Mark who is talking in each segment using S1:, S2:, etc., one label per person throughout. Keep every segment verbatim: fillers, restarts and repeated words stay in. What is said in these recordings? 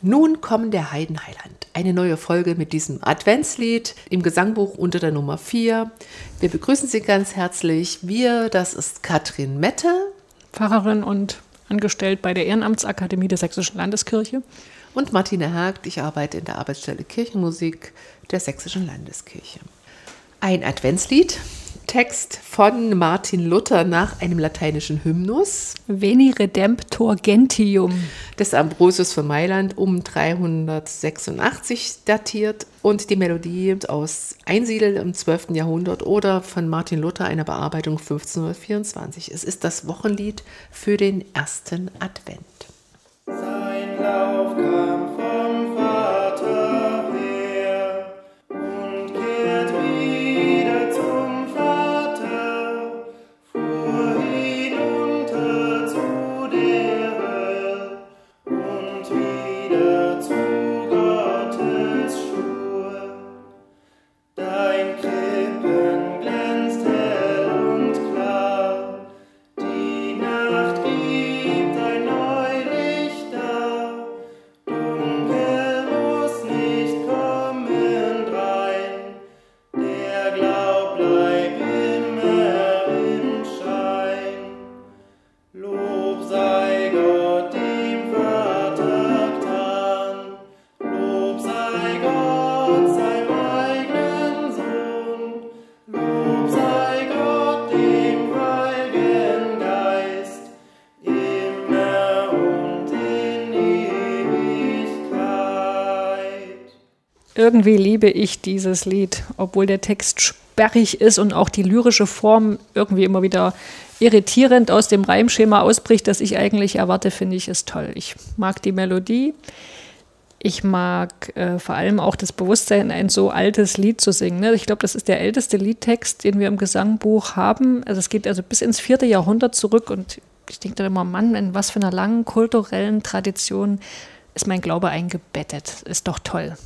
S1: Nun kommen der Heidenheiland. Eine neue Folge mit diesem Adventslied im Gesangbuch unter der Nummer vier. Wir begrüßen Sie ganz herzlich. Wir, das ist Katrin Mette,
S2: Pfarrerin und angestellt bei der Ehrenamtsakademie der Sächsischen Landeskirche.
S1: Und Martina Hagt, ich arbeite in der Arbeitsstelle Kirchenmusik der Sächsischen Landeskirche. Ein Adventslied, Text von Martin Luther nach einem lateinischen Hymnus.
S2: Veni Redemptor Gentium.
S1: Des Ambrosius von Mailand um dreihundertsechsundachtzig datiert und die Melodie aus Einsiedel im zwölften Jahrhundert oder von Martin Luther, einer Bearbeitung fünfzehnhundertvierundzwanzig. Es ist das Wochenlied für den ersten Advent.
S3: Sein Lauf kam vom Vater her und kehrt wieder zum Vater, fuhr hinunter zu der Hölle und wieder zu Gottes Schur. Dein Krippen glänzt hell und klar, die Nacht gibt ein Neulicht dar. Dunkel muss nicht kommen drein, der Glaub bleibt immer im Schein. Lob sei Gott dem Vater getan, Lob sei Gott seinem eigenen Sohn, Lob sei Gott dem Heiligen Geist, immer und in Ewigkeit.
S2: Irgendwie liebe ich dieses Lied, obwohl der Text sperrig ist und auch die lyrische Form irgendwie immer wieder irritierend aus dem Reimschema ausbricht, das ich eigentlich erwarte, finde ich es toll. Ich mag die Melodie. Ich mag äh, vor allem auch das Bewusstsein, ein so altes Lied zu singen. Ne? Ich glaube, das ist der älteste Liedtext, den wir im Gesangbuch haben. Also es geht also bis ins vierte Jahrhundert zurück und ich denke dann immer, Mann, in was für einer langen kulturellen Tradition ist mein Glaube eingebettet. Ist doch toll.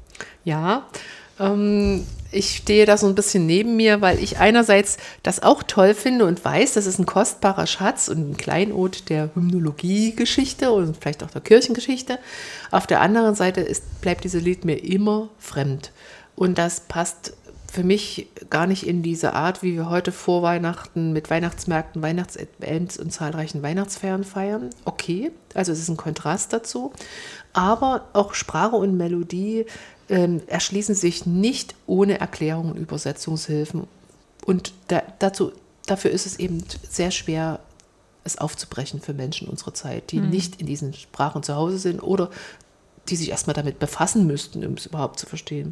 S1: Ja, ähm, ich stehe da so ein bisschen neben mir, weil ich einerseits das auch toll finde und weiß, das ist ein kostbarer Schatz und ein Kleinod der Hymnologie-Geschichte und vielleicht auch der Kirchengeschichte. Auf der anderen Seite ist, bleibt dieses Lied mir immer fremd. Und das passt für mich gar nicht in diese Art, wie wir heute vor Weihnachten mit Weihnachtsmärkten, Weihnachtsevents und zahlreichen Weihnachtsfeiern feiern. Okay, also es ist ein Kontrast dazu. Aber auch Sprache und Melodie ähm, erschließen sich nicht ohne Erklärungen und Übersetzungshilfen. Und da, dazu, dafür ist es eben sehr schwer, es aufzubrechen für Menschen unserer Zeit, die mhm. nicht in diesen Sprachen zu Hause sind oder die sich erstmal damit befassen müssten, um es überhaupt zu verstehen.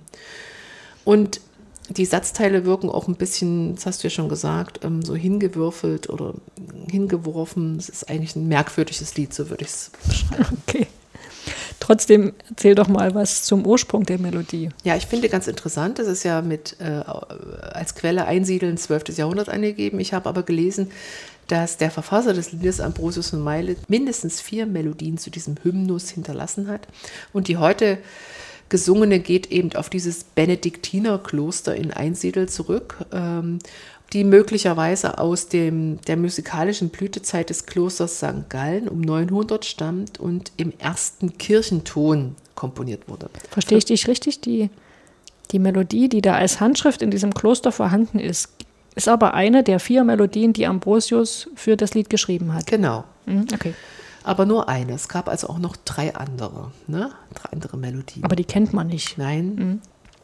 S1: Und die Satzteile wirken auch ein bisschen, das hast du ja schon gesagt, so hingewürfelt oder hingeworfen. Es ist eigentlich ein merkwürdiges Lied, so würde ich es beschreiben.
S2: Okay. Trotzdem erzähl doch mal was zum Ursprung der Melodie.
S1: Ja, ich finde ganz interessant, das ist ja mit äh, als Quelle Einsiedeln zwölftes Jahrhundert angegeben. Ich habe aber gelesen, dass der Verfasser des Liedes Ambrosius von Mailand mindestens vier Melodien zu diesem Hymnus hinterlassen hat. Und die heute gesungene geht eben auf dieses Benediktinerkloster in Einsiedel zurück, ähm, die möglicherweise aus dem, der musikalischen Blütezeit des Klosters Sankt Gallen um neunhundert stammt und im ersten Kirchenton komponiert wurde.
S2: Verstehe ich dich richtig? Die, die Melodie, die da als Handschrift in diesem Kloster vorhanden ist, ist aber eine der vier Melodien, die Ambrosius für das Lied geschrieben hat.
S1: Genau.
S2: Mhm, okay.
S1: Aber nur eine. Es gab also auch noch drei andere, ne? Drei andere Melodien.
S2: Aber die kennt man nicht.
S1: Nein.
S2: Mhm.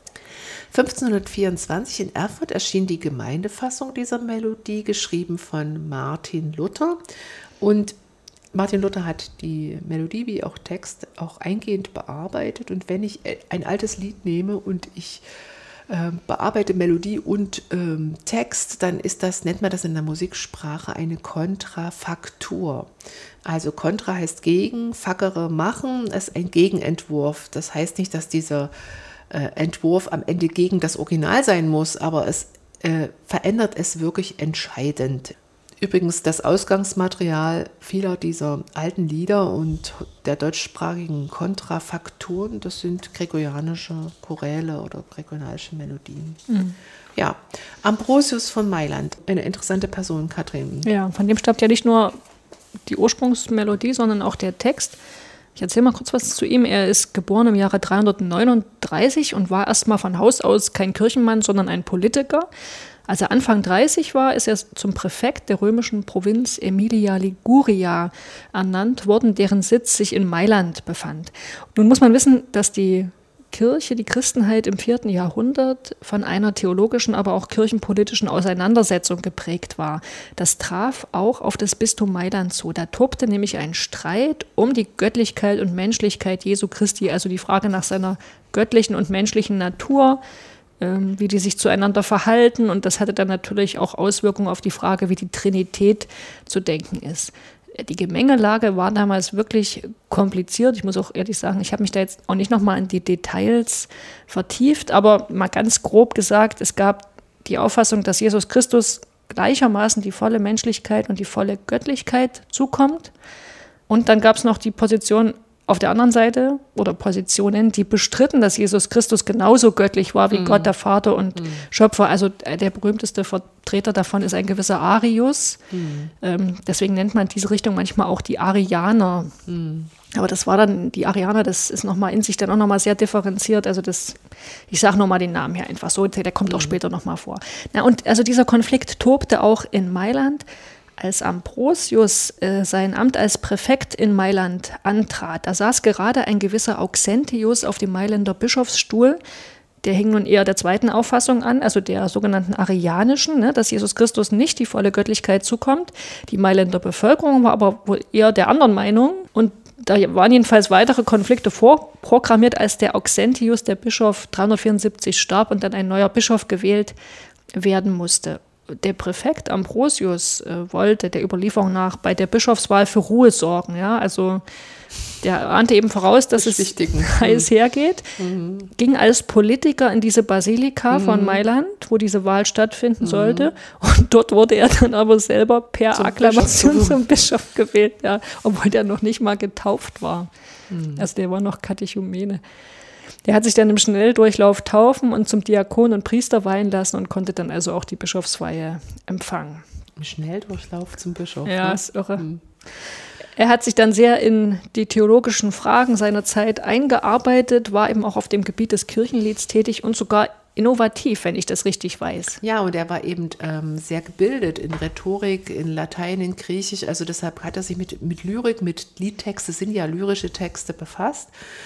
S1: fünfzehnhundertvierundzwanzig in Erfurt erschien die Gemeindefassung dieser Melodie, geschrieben von Martin Luther. Und Martin Luther hat die Melodie wie auch Text auch eingehend bearbeitet. Und wenn ich ein altes Lied nehme und ich äh, bearbeite Melodie und ähm, Text, dann ist das, nennt man das in der Musiksprache eine Kontrafaktur. Also Kontra heißt gegen, Fackere machen, ist ein Gegenentwurf. Das heißt nicht, dass dieser äh, Entwurf am Ende gegen das Original sein muss, aber es äh, verändert es wirklich entscheidend. Übrigens, das Ausgangsmaterial vieler dieser alten Lieder und der deutschsprachigen Kontrafakturen, das sind gregorianische Choräle oder gregorianische Melodien. Mhm. Ja, Ambrosius von Mailand, eine interessante Person, Katrin.
S2: Ja, von dem stammt ja nicht nur die Ursprungsmelodie, sondern auch der Text. Ich erzähle mal kurz was zu ihm. Er ist geboren im Jahre dreihundertneununddreißig und war erstmal von Haus aus kein Kirchenmann, sondern ein Politiker. Als er Anfang dreißig war, ist er zum Präfekt der römischen Provinz Aemilia Liguria ernannt worden, deren Sitz sich in Mailand befand. Nun muss man wissen, dass die Kirche, die Christenheit im vierten Jahrhundert von einer theologischen, aber auch kirchenpolitischen Auseinandersetzung geprägt war. Das traf auch auf das Bistum Mailand zu. Da tobte nämlich ein Streit um die Göttlichkeit und Menschlichkeit Jesu Christi, also die Frage nach seiner göttlichen und menschlichen Natur, ähm, wie die sich zueinander verhalten. Und das hatte dann natürlich auch Auswirkungen auf die Frage, wie die Trinität zu denken ist. Die Gemengelage war damals wirklich kompliziert. Ich muss auch ehrlich sagen, ich habe mich da jetzt auch nicht nochmal in die Details vertieft, aber mal ganz grob gesagt, es gab die Auffassung, dass Jesus Christus gleichermaßen die volle Menschlichkeit und die volle Göttlichkeit zukommt. Und dann gab es noch die Position auf der anderen Seite oder Positionen, die bestritten, dass Jesus Christus genauso göttlich war wie mm. Gott, der Vater und mm. Schöpfer. Also der berühmteste Vertreter davon ist ein gewisser Arius. Mm. Ähm, deswegen nennt man diese Richtung manchmal auch die Arianer. Mm. Aber das war dann, die Arianer, das ist nochmal in sich dann auch nochmal sehr differenziert. Also das, ich sage nochmal den Namen hier einfach so, der kommt mm. auch später nochmal vor. Na, und also dieser Konflikt tobte auch in Mailand. Als Ambrosius äh, sein Amt als Präfekt in Mailand antrat, da saß gerade ein gewisser Auxentius auf dem Mailänder Bischofsstuhl. Der hing nun eher der zweiten Auffassung an, also der sogenannten arianischen, ne, dass Jesus Christus nicht die volle Göttlichkeit zukommt. Die Mailänder Bevölkerung war aber wohl eher der anderen Meinung. Und da waren jedenfalls weitere Konflikte vorprogrammiert, als der Auxentius, der Bischof, dreihundertvierundsiebzig starb und dann ein neuer Bischof gewählt werden musste. Der Präfekt Ambrosius äh, wollte der Überlieferung nach bei der Bischofswahl für Ruhe sorgen. Ja? Also der ahnte eben voraus, dass es heiß hergeht, mhm. ging als Politiker in diese Basilika mhm. von Mailand, wo diese Wahl stattfinden mhm. sollte. Und dort wurde er dann aber selber per zum Akklamation Bischof. zum Bischof gewählt, ja, obwohl der noch nicht mal getauft war. Mhm. Also der war noch Katechumene. Der hat sich dann im Schnelldurchlauf taufen und zum Diakon und Priester weihen lassen und konnte dann also auch die Bischofsweihe empfangen.
S1: Im Schnelldurchlauf zum Bischof.
S2: Ja,
S1: ne?
S2: ist irre.
S1: Hm.
S2: Er hat sich dann sehr in die theologischen Fragen seiner Zeit eingearbeitet, war eben auch auf dem Gebiet des Kirchenlieds tätig und sogar innovativ, wenn ich das richtig weiß.
S1: Ja, und er war eben ähm, sehr gebildet in Rhetorik, in Latein, in Griechisch. Also deshalb hat er sich mit, mit Lyrik, mit Liedtexte, sind ja lyrische Texte befasst.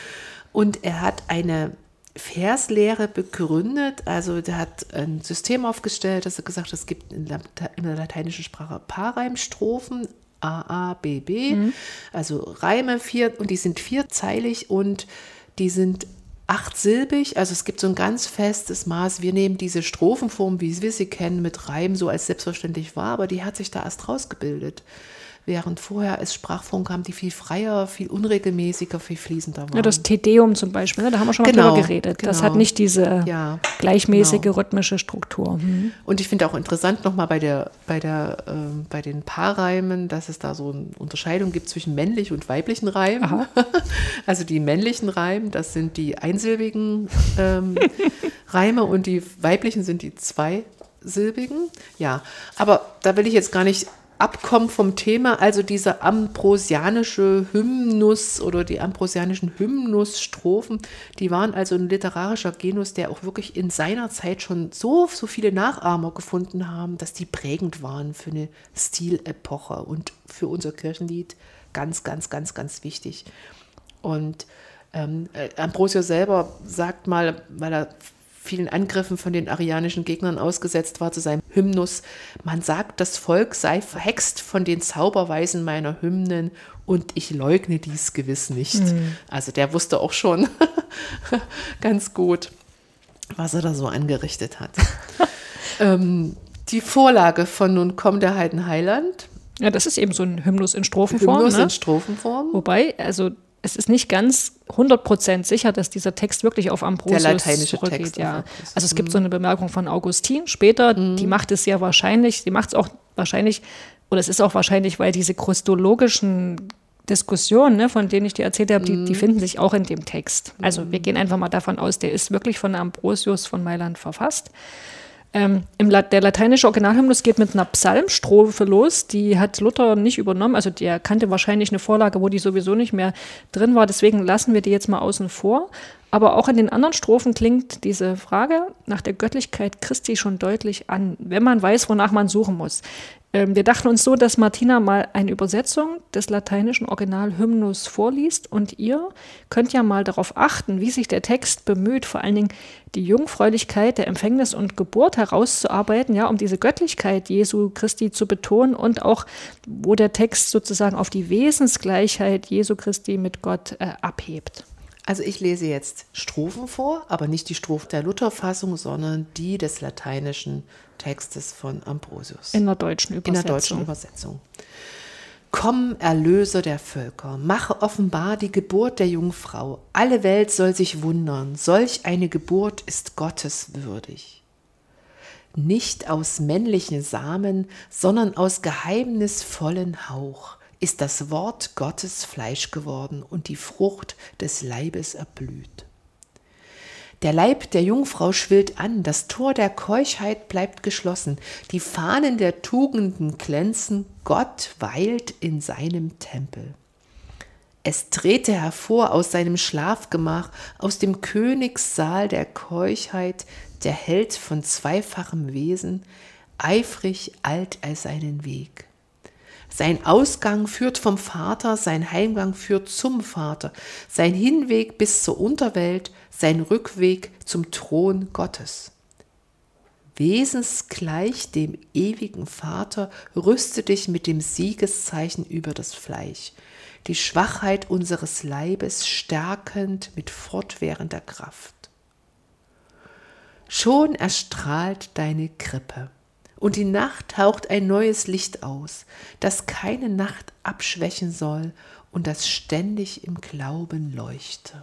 S1: Und er hat eine Verslehre begründet, also der hat ein System aufgestellt, dass er gesagt hat, es gibt in der, in der lateinischen Sprache Paarreimstrophen, A, A, B, B, mhm. also Reime, vier, und die sind vierzeilig und die sind achtsilbig, also es gibt so ein ganz festes Maß. Wir nehmen diese Strophenform, wie wir sie kennen, mit Reim so als selbstverständlich wahr, aber die hat sich da erst rausgebildet. Während vorher es Sprachformen kamen, die viel freier, viel unregelmäßiger, viel fließender waren.
S2: Ja, das Te Deum zum Beispiel, ne? Da haben wir schon mal
S1: genau,
S2: drüber geredet.
S1: Genau.
S2: Das hat nicht diese
S1: ja,
S2: gleichmäßige
S1: genau.
S2: rhythmische Struktur. Mhm.
S1: Und ich finde auch interessant nochmal bei, der, bei, der, äh, bei den Paarreimen, dass es da so eine Unterscheidung gibt zwischen männlich und weiblichen Reimen. Aha. Also die männlichen Reimen, das sind die einsilbigen ähm, Reime und die weiblichen sind die zweisilbigen. Ja, aber da will ich jetzt gar nicht abkommen vom Thema, also diese ambrosianische Hymnus oder die ambrosianischen Hymnusstrophen, die waren also ein literarischer Genus, der auch wirklich in seiner Zeit schon so, so viele Nachahmer gefunden haben, dass die prägend waren für eine Stilepoche und für unser Kirchenlied ganz, ganz, ganz, ganz wichtig. Und ähm, Ambrosius selber sagt mal, weil er vielen Angriffen von den arianischen Gegnern ausgesetzt war, zu seinem Hymnus: Man sagt, das Volk sei verhext von den Zauberweisen meiner Hymnen und ich leugne dies gewiss nicht. Mhm. Also der wusste auch schon ganz gut, was er da so angerichtet hat. ähm, die Vorlage von Nun komm der Heiden Heiland.
S2: Ja, das ist eben so ein Hymnus in Strophenform.
S1: Hymnus
S2: ne?
S1: in Strophenform.
S2: Wobei, also es ist nicht ganz hundert Prozent sicher, dass dieser Text wirklich auf Ambrosius
S1: der lateinische
S2: zurückgeht.
S1: Text
S2: ja. Also es gibt so eine Bemerkung von Augustin später, mhm. die macht es sehr wahrscheinlich, die macht es auch wahrscheinlich, oder es ist auch wahrscheinlich, weil diese christologischen Diskussionen, ne, von denen ich dir erzählt habe, die, die finden sich auch in dem Text. Also wir gehen einfach mal davon aus, der ist wirklich von Ambrosius von Mailand verfasst. Ähm, im La- der lateinische Originalhymnus geht mit einer Psalmstrophe los, die hat Luther nicht übernommen, also der kannte wahrscheinlich eine Vorlage, wo die sowieso nicht mehr drin war, deswegen lassen wir die jetzt mal außen vor. Aber auch in den anderen Strophen klingt diese Frage nach der Göttlichkeit Christi schon deutlich an, wenn man weiß, wonach man suchen muss. Ähm, wir dachten uns so, dass Martina mal eine Übersetzung des lateinischen Originalhymnus vorliest und ihr könnt ja mal darauf achten, wie sich der Text bemüht, vor allen Dingen die Jungfräulichkeit der Empfängnis und Geburt herauszuarbeiten, ja, um diese Göttlichkeit Jesu Christi zu betonen und auch, wo der Text sozusagen auf die Wesensgleichheit Jesu Christi mit Gott äh, abhebt.
S1: Also ich lese jetzt Strophen vor, aber nicht die Strophen der Lutherfassung, sondern die des lateinischen Textes von Ambrosius.
S2: In der deutschen Übersetzung.
S1: In der deutschen Übersetzung. Komm, Erlöser der Völker, mache offenbar die Geburt der Jungfrau. Alle Welt soll sich wundern, solch eine Geburt ist Gottes würdig. Nicht aus männlichen Samen, sondern aus geheimnisvollen Hauch ist das Wort Gottes Fleisch geworden und die Frucht des Leibes erblüht. Der Leib der Jungfrau schwillt an, das Tor der Keuschheit bleibt geschlossen, die Fahnen der Tugenden glänzen, Gott weilt in seinem Tempel. Es trete hervor aus seinem Schlafgemach, aus dem Königssaal der Keuschheit, der Held von zweifachem Wesen, eifrig eilt er seinen Weg. Sein Ausgang führt vom Vater, sein Heimgang führt zum Vater, sein Hinweg bis zur Unterwelt, sein Rückweg zum Thron Gottes. Wesensgleich dem ewigen Vater, rüste dich mit dem Siegeszeichen über das Fleisch, die Schwachheit unseres Leibes stärkend mit fortwährender Kraft. Schon erstrahlt deine Krippe. Und die Nacht haucht ein neues Licht aus, das keine Nacht abschwächen soll und das ständig im Glauben leuchte.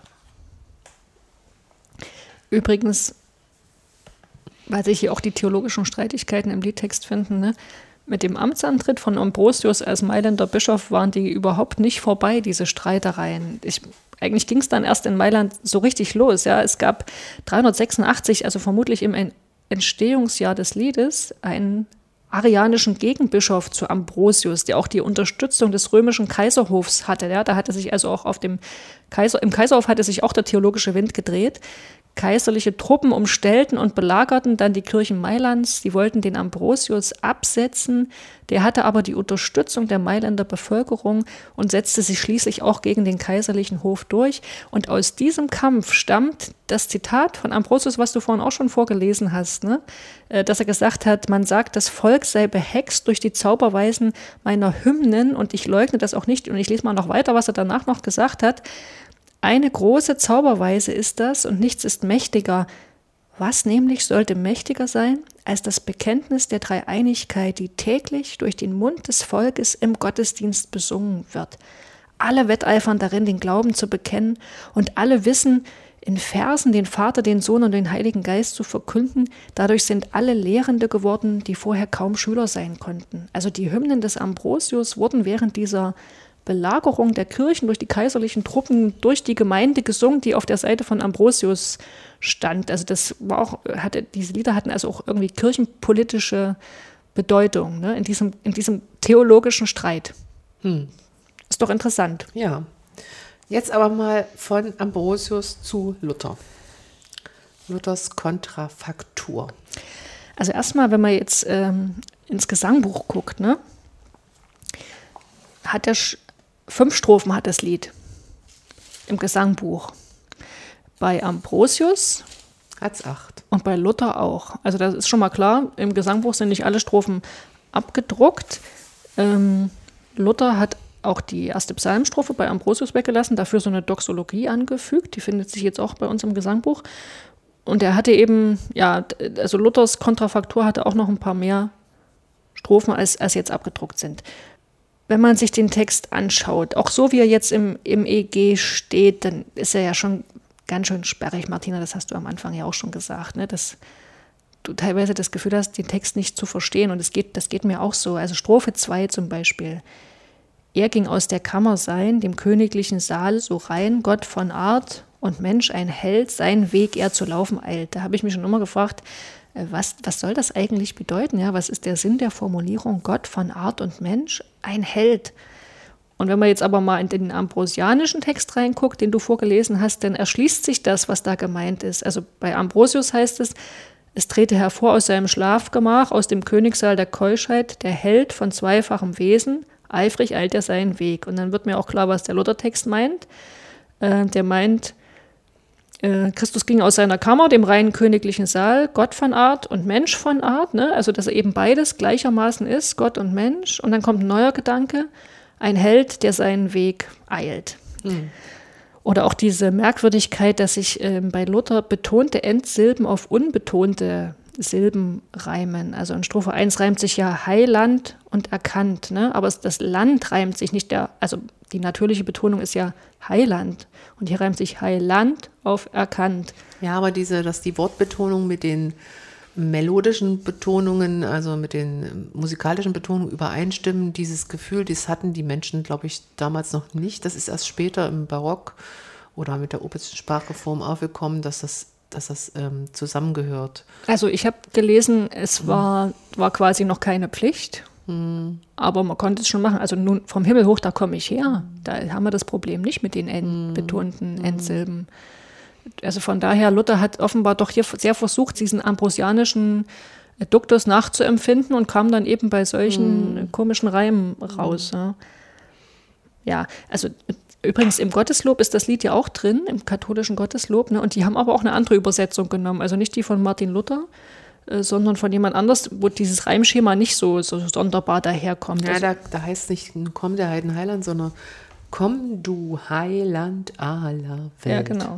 S2: Übrigens, weil sich hier auch die theologischen Streitigkeiten im Liedtext finden, ne? Mit dem Amtsantritt von Ambrosius als Mailänder Bischof waren die überhaupt nicht vorbei, diese Streitereien. Ich, eigentlich ging es dann erst in Mailand so richtig los. Ja? Es gab dreihundertsechsundachtzig, also vermutlich im Entstehungsjahr des Liedes, einen arianischen Gegenbischof zu Ambrosius, der auch die Unterstützung des römischen Kaiserhofs hatte. Ja, da hatte sich also auch auf dem Kaiser, im Kaiserhof hatte sich auch der theologische Wind gedreht. Kaiserliche Truppen umstellten und belagerten dann die Kirchen Mailands. Die wollten den Ambrosius absetzen. Der hatte aber die Unterstützung der Mailänder Bevölkerung und setzte sich schließlich auch gegen den kaiserlichen Hof durch. Und aus diesem Kampf stammt das Zitat von Ambrosius, was du vorhin auch schon vorgelesen hast, ne? Dass er gesagt hat, man sagt, das Volk sei behext durch die Zauberweisen meiner Hymnen und ich leugne das auch nicht. Und ich lese mal noch weiter, was er danach noch gesagt hat. Eine große Zauberweise ist das und nichts ist mächtiger. Was nämlich sollte mächtiger sein als das Bekenntnis der Dreieinigkeit, die täglich durch den Mund des Volkes im Gottesdienst besungen wird. Alle wetteifern darin, den Glauben zu bekennen und alle wissen, in Versen den Vater, den Sohn und den Heiligen Geist zu verkünden. Dadurch sind alle Lehrende geworden, die vorher kaum Schüler sein konnten. Also die Hymnen des Ambrosius wurden während dieser Belagerung der Kirchen durch die kaiserlichen Truppen, durch die Gemeinde gesungen, die auf der Seite von Ambrosius stand. Also das war auch, hatte, diese Lieder hatten also auch irgendwie kirchenpolitische Bedeutung, ne, in diesem, in diesem theologischen Streit. Hm. Ist doch interessant.
S1: Ja. Jetzt aber mal von Ambrosius zu Luther. Luthers Kontrafaktur.
S2: Also erstmal, wenn man jetzt ähm, ins Gesangbuch guckt, ne, hat er fünf Strophen hat das Lied im Gesangbuch. Bei Ambrosius
S1: hat es acht.
S2: Und bei Luther auch. Also das ist schon mal klar, im Gesangbuch sind nicht alle Strophen abgedruckt. Ähm, Luther hat auch die erste Psalmstrophe bei Ambrosius weggelassen, dafür so eine Doxologie angefügt, die findet sich jetzt auch bei uns im Gesangbuch. Und er hatte eben, ja, also Luthers Kontrafaktur hatte auch noch ein paar mehr Strophen, als, als jetzt abgedruckt sind. Wenn man sich den Text anschaut, auch so wie er jetzt im, im E G steht, dann ist er ja schon ganz schön sperrig. Martina, das hast du am Anfang ja auch schon gesagt, ne? Dass du teilweise das Gefühl hast, den Text nicht zu verstehen. Und das geht, das geht mir auch so. Also Strophe zwei zum Beispiel. Er ging aus der Kammer sein, dem königlichen Saal, so rein, Gott von Art und Mensch ein Held, seinen Weg er zu laufen eilt. Da habe ich mich schon immer gefragt, äh, was, was soll das eigentlich bedeuten? Ja, was ist der Sinn der Formulierung Gott von Art und Mensch? Ein Held. Und wenn man jetzt aber mal in den ambrosianischen Text reinguckt, den du vorgelesen hast, dann erschließt sich das, was da gemeint ist. Also bei Ambrosius heißt es, es trete hervor aus seinem Schlafgemach, aus dem Königssaal der Keuschheit, der Held von zweifachem Wesen, eifrig eilt er seinen Weg. Und dann wird mir auch klar, was der Luthertext meint. Äh, der meint, äh, Christus ging aus seiner Kammer, dem reinen königlichen Saal, Gott von Art und Mensch von Art, ne? Also dass er eben beides gleichermaßen ist, Gott und Mensch. Und dann kommt ein neuer Gedanke, ein Held, der seinen Weg eilt. Mhm. Oder auch diese Merkwürdigkeit, dass sich äh, bei Luther betonte Endsilben auf unbetonte Silben reimen. Also in Strophe eins reimt sich ja Heiland und erkannt, ne? Aber es, das Land reimt sich nicht, der, also die natürliche Betonung ist ja Heiland. Und hier reimt sich Heiland auf erkannt.
S1: Ja, aber diese, dass die Wortbetonung mit den melodischen Betonungen, also mit den musikalischen Betonungen übereinstimmen, dieses Gefühl, das hatten die Menschen, glaube ich, damals noch nicht. Das ist erst später im Barock oder mit der obersten Sprachreform aufgekommen, dass das, dass das ähm, zusammengehört.
S2: Also ich habe gelesen, es war, war quasi noch keine Pflicht, mhm. aber man konnte es schon machen. Also nun vom Himmel hoch, da komme ich her. Da haben wir das Problem nicht mit den end, mhm. betonten Endsilben. Also von daher, Luther hat offenbar doch hier sehr versucht, diesen ambrosianischen Duktus nachzuempfinden und kam dann eben bei solchen mm. komischen Reimen raus. Mm. Ja. ja, also übrigens im Gotteslob ist das Lied ja auch drin, im katholischen Gotteslob, ne? Und die haben aber auch eine andere Übersetzung genommen, also nicht die von Martin Luther, äh, sondern von jemand anders, wo dieses Reimschema nicht so, so sonderbar daherkommt.
S1: Ja,
S2: also,
S1: da, da heißt es nicht, komm der Heiden Heiland, sondern komm du Heiland aller Welt.
S2: Ja, genau.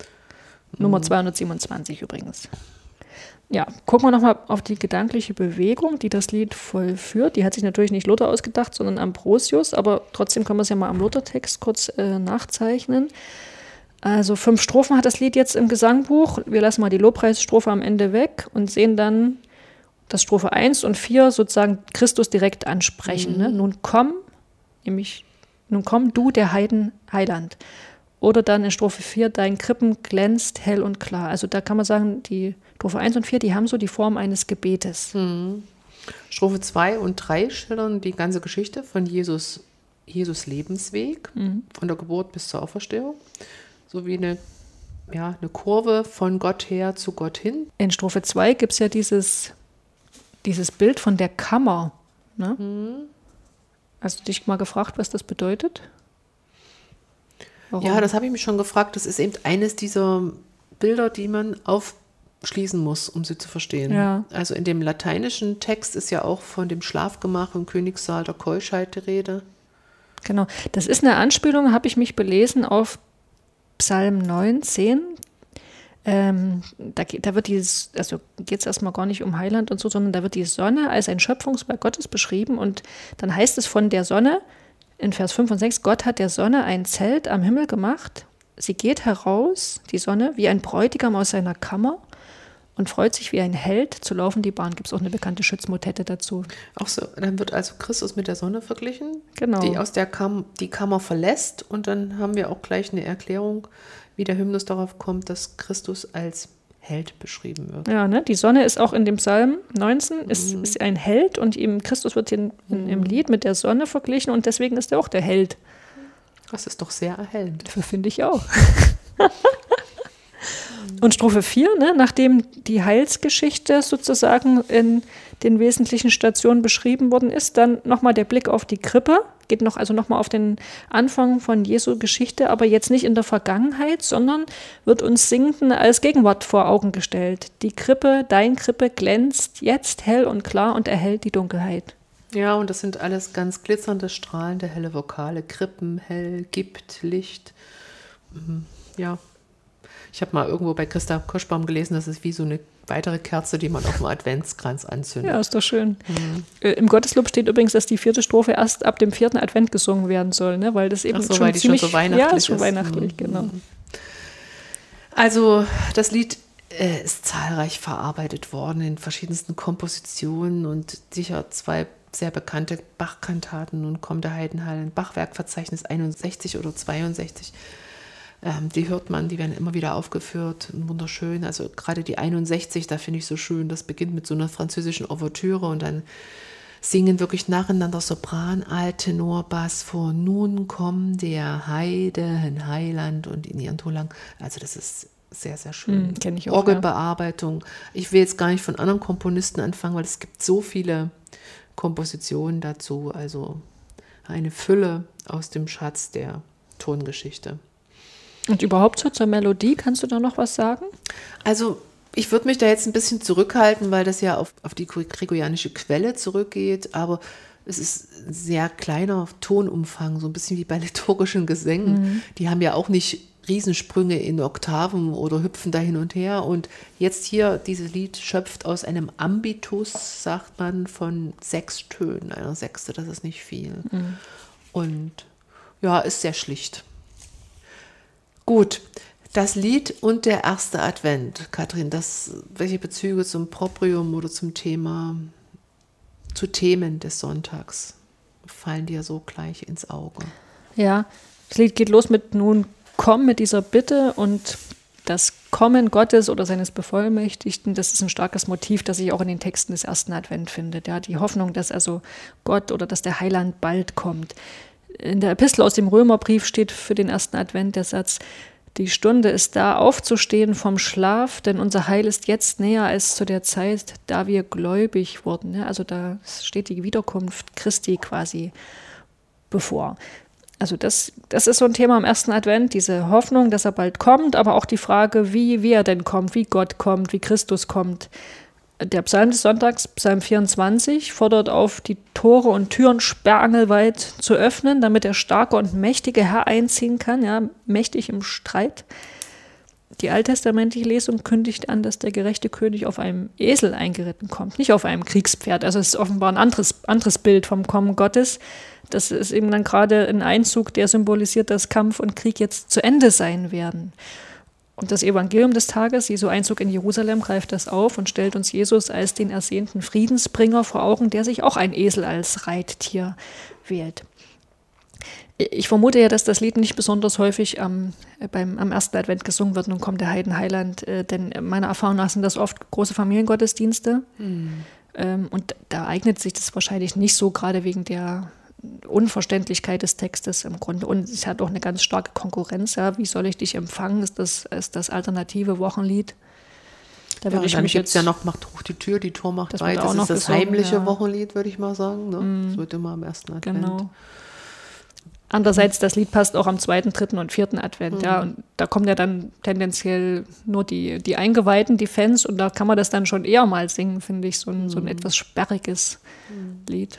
S2: Nummer zweihundertsiebenundzwanzig übrigens. Ja, gucken wir nochmal auf die gedankliche Bewegung, die das Lied vollführt. Die hat sich natürlich nicht Luther ausgedacht, sondern Ambrosius, aber trotzdem können wir es ja mal am Luthertext kurz äh, nachzeichnen. Also fünf Strophen hat das Lied jetzt im Gesangbuch. Wir lassen mal die Lobpreisstrophe am Ende weg und sehen dann, dass Strophe eins und vier sozusagen Christus direkt ansprechen. Mhm. Ne? Nun komm, nämlich, nun komm du, der Heiden Heiland. Oder dann in Strophe vier, dein Krippen glänzt hell und klar. Also da kann man sagen, die Strophe eins und vier, die haben so die Form eines Gebetes.
S1: Mhm. Strophe zwei und drei schildern die ganze Geschichte von Jesus, Jesus Lebensweg, mhm. von der Geburt bis zur Auferstehung. So wie eine, ja, eine Kurve von Gott her zu Gott hin.
S2: In Strophe zwei gibt es ja dieses, dieses Bild von der Kammer. Ne? Mhm. Hast du dich mal gefragt, was das bedeutet? Warum?
S1: Ja, das habe ich mich schon gefragt. Das ist eben eines dieser Bilder, die man aufschließen muss, um sie zu verstehen.
S2: Ja.
S1: Also in dem lateinischen Text ist ja auch von dem Schlafgemach im Königssaal der Keuschheit die Rede.
S2: Genau, das ist eine Anspielung, habe ich mich belesen, auf Psalm neunzehn. Ähm, da, da wird dieses, also geht es erstmal gar nicht um Heiland und so, sondern da wird die Sonne als ein Schöpfungswerk Gottes beschrieben und dann heißt es von der Sonne, in Vers fünf und sechs, Gott hat der Sonne ein Zelt am Himmel gemacht. Sie geht heraus, die Sonne, wie ein Bräutigam aus seiner Kammer und freut sich wie ein Held zu laufen die Bahn. Gibt es auch eine bekannte Schützmotette dazu.
S1: Auch so, dann wird also Christus mit der Sonne verglichen,
S2: genau.
S1: die aus der Kam- die Kammer verlässt. Und dann haben wir auch gleich eine Erklärung, wie der Hymnus darauf kommt, dass Christus als Held beschrieben wird.
S2: Ja, ne? Die Sonne ist auch in dem Psalm neunzehn, ist, mhm. ist ein Held und ihm Christus wird in, in, mhm. im Lied mit der Sonne verglichen und deswegen ist er auch der Held.
S1: Das ist doch sehr erhellend.
S2: Finde ich auch. Und Strophe vier, ne, nachdem die Heilsgeschichte sozusagen in den wesentlichen Stationen beschrieben worden ist, dann nochmal der Blick auf die Krippe, geht noch also nochmal auf den Anfang von Jesu Geschichte, aber jetzt nicht in der Vergangenheit, sondern wird uns Singenden als Gegenwart vor Augen gestellt. Die Krippe, dein Krippe glänzt jetzt hell und klar und erhellt die Dunkelheit.
S1: Ja, und das sind alles ganz glitzernde, strahlende, helle Vokale. Krippen, hell, gibt, Licht. Ja. Ich habe mal irgendwo bei Christa Koschbaum gelesen, das ist wie so eine weitere Kerze, die man auf dem Adventskranz anzündet.
S2: Ja, ist doch schön. Mhm. Äh, Im Gotteslob steht übrigens, dass die vierte Strophe erst ab dem vierten Advent gesungen werden soll, ne? Weil das eben
S1: Ach so,
S2: schon
S1: weil die
S2: ziemlich,
S1: schon so weihnachtlich
S2: ja, ist schon
S1: ist.
S2: weihnachtlich,
S1: Mhm.
S2: genau.
S1: Also das Lied äh, ist zahlreich verarbeitet worden in verschiedensten Kompositionen und sicher zwei sehr bekannte Bach-Kantaten. Nun kommt der Heiden Heiland Bachwerkverzeichnis einundsechzig oder zweiundsechzig. Ähm, die hört man, die werden immer wieder aufgeführt, wunderschön. Also gerade die einundsechzig, da finde ich so schön, das beginnt mit so einer französischen Ouvertüre und dann singen wirklich nacheinander Sopran, Alt, Tenor, Bass vor. Nun kommt der Heide, ein Heiland und in ihren Tonlang. Also das ist sehr, sehr schön.
S2: Hm, kenn ich auch,
S1: Orgelbearbeitung. Ich will jetzt gar nicht von anderen Komponisten anfangen, weil es gibt so viele Kompositionen dazu. Also eine Fülle aus dem Schatz der Tongeschichte.
S2: Und überhaupt so zur Melodie, kannst du da noch was sagen?
S1: Also ich würde mich da jetzt ein bisschen zurückhalten, weil das ja auf, auf die gregorianische Quelle zurückgeht, aber es ist ein sehr kleiner Tonumfang, so ein bisschen wie bei liturgischen Gesängen. Mhm. Die haben ja auch nicht Riesensprünge in Oktaven oder hüpfen da hin und her. Und jetzt hier, dieses Lied schöpft aus einem Ambitus, sagt man, von sechs Tönen. Einer Sechste, das ist nicht viel. Mhm. Und ja, ist sehr schlicht. Gut, das Lied und der erste Advent. Kathrin, das, welche Bezüge zum Proprium oder zum Thema, zu Themen des Sonntags fallen dir so gleich ins Auge?
S2: Ja, das Lied geht los mit nun komm mit dieser Bitte und das Kommen Gottes oder seines Bevollmächtigten, das ist ein starkes Motiv, das sich auch in den Texten des ersten Advent findet. Ja, die Hoffnung, dass also Gott oder dass der Heiland bald kommt. In der Epistel aus dem Römerbrief steht für den ersten Advent der Satz: Die Stunde ist da, aufzustehen vom Schlaf, denn unser Heil ist jetzt näher als zu der Zeit, da wir gläubig wurden. Ja, also da steht die Wiederkunft Christi quasi bevor. Also das, das ist so ein Thema am ersten Advent, diese Hoffnung, dass er bald kommt, aber auch die Frage, wie, wie er denn kommt, wie Gott kommt, wie Christus kommt. Der Psalm des Sonntags, Psalm vierundzwanzig, fordert auf, die Tore und Türen sperrangelweit zu öffnen, damit der starke und mächtige Herr einziehen kann, ja, mächtig im Streit. Die alttestamentliche Lesung kündigt an, dass der gerechte König auf einem Esel eingeritten kommt, nicht auf einem Kriegspferd. Also es ist offenbar ein anderes, anderes Bild vom Kommen Gottes. Das ist eben dann gerade ein Einzug, der symbolisiert, dass Kampf und Krieg jetzt zu Ende sein werden. Und das Evangelium des Tages, Jesu Einzug in Jerusalem, greift das auf und stellt uns Jesus als den ersehnten Friedensbringer vor Augen, der sich auch ein Esel als Reittier wählt. Ich vermute ja, dass das Lied nicht besonders häufig am, beim, am ersten Advent gesungen wird. Nun kommt der Heidenheiland, äh, denn meiner Erfahrung nach sind das oft große Familiengottesdienste. Mhm. Ähm, und da eignet sich das wahrscheinlich nicht so, gerade wegen der Unverständlichkeit des Textes im Grunde. Und es hat auch eine ganz starke Konkurrenz. Ja. Wie soll ich dich empfangen, ist das, ist das alternative Wochenlied.
S1: Da ja, dann gibt es ja noch, macht hoch die Tür, die Tor macht weit. Das ist das gesungen, heimliche ja. Wochenlied, würde ich mal sagen. Ne? Mm. Das wird immer am ersten Advent.
S2: Genau. Andererseits, das Lied passt auch am zweiten, dritten und vierten Advent. Mhm. Ja, und da kommen ja dann tendenziell nur die, die Eingeweihten, die Fans, und da kann man das dann schon eher mal singen, finde ich, so ein, mhm. so ein etwas sperriges mhm. Lied.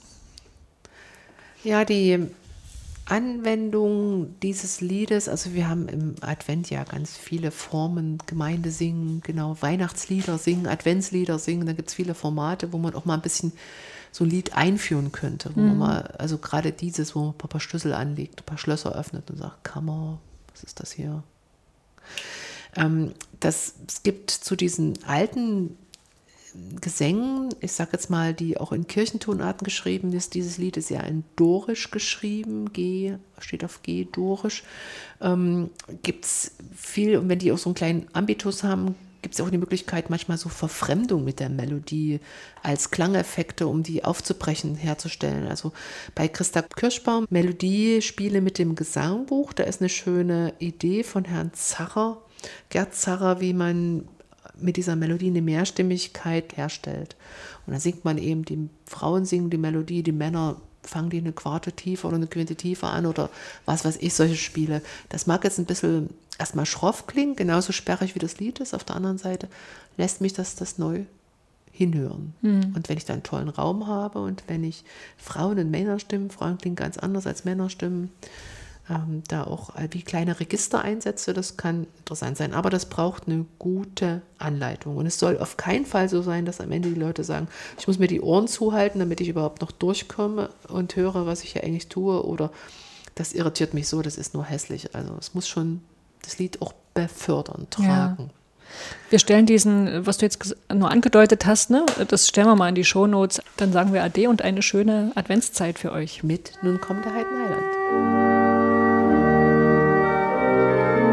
S1: Ja, die Anwendung dieses Liedes, also wir haben im Advent ja ganz viele Formen, Gemeinde singen, genau, Weihnachtslieder singen, Adventslieder singen, da gibt es viele Formate, wo man auch mal ein bisschen so ein Lied einführen könnte, wo mhm. man mal, also gerade dieses, wo man ein paar Schlüssel anlegt, ein paar Schlösser öffnet und sagt, Kammer, was ist das hier? Ähm, das, es gibt zu diesen alten Gesängen, ich sage jetzt mal, die auch in Kirchentonarten geschrieben ist, dieses Lied ist ja in Dorisch geschrieben, G, steht auf G, Dorisch, ähm, gibt es viel, und wenn die auch so einen kleinen Ambitus haben, gibt es auch die Möglichkeit, manchmal so Verfremdung mit der Melodie als Klangeffekte, um die aufzubrechen, herzustellen. Also bei Christa Kirschbaum, Melodiespiele mit dem Gesangbuch, da ist eine schöne Idee von Herrn Zacher, Gerd Zacher, wie man mit dieser Melodie eine Mehrstimmigkeit herstellt. Und dann singt man eben, die Frauen singen die Melodie, die Männer fangen die eine Quarte tiefer oder eine Quinte tiefer an oder was weiß ich, solche Spiele. Das mag jetzt ein bisschen erstmal schroff klingen, genauso sperrig wie das Lied ist. Auf der anderen Seite lässt mich das, das neu hinhören. Mhm. Und wenn ich da einen tollen Raum habe und wenn ich Frauen und Männerstimmen, Frauen klingen ganz anders als Männerstimmen, ähm, da auch wie kleine Register einsetze, das kann interessant sein. Aber das braucht eine gute Anleitung. Und es soll auf keinen Fall so sein, dass am Ende die Leute sagen, ich muss mir die Ohren zuhalten, damit ich überhaupt noch durchkomme und höre, was ich hier eigentlich tue. Oder das irritiert mich so, das ist nur hässlich. Also es muss schon das Lied auch befördern, tragen. Ja.
S2: Wir stellen diesen, was du jetzt nur angedeutet hast, ne, das stellen wir mal in die Shownotes. Dann sagen wir Ade und eine schöne Adventszeit für euch.
S1: Mit Nun kommt der Heidenheiland.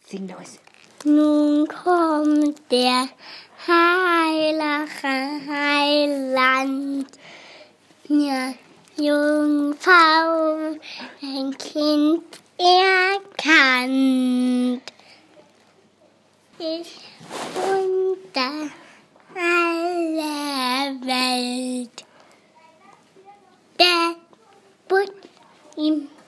S4: Sing los.
S5: Nun kommt der heilige Heiland, ja, Jungfrau, ein Kind erkannt. Ich unter aller Welt, der Butt im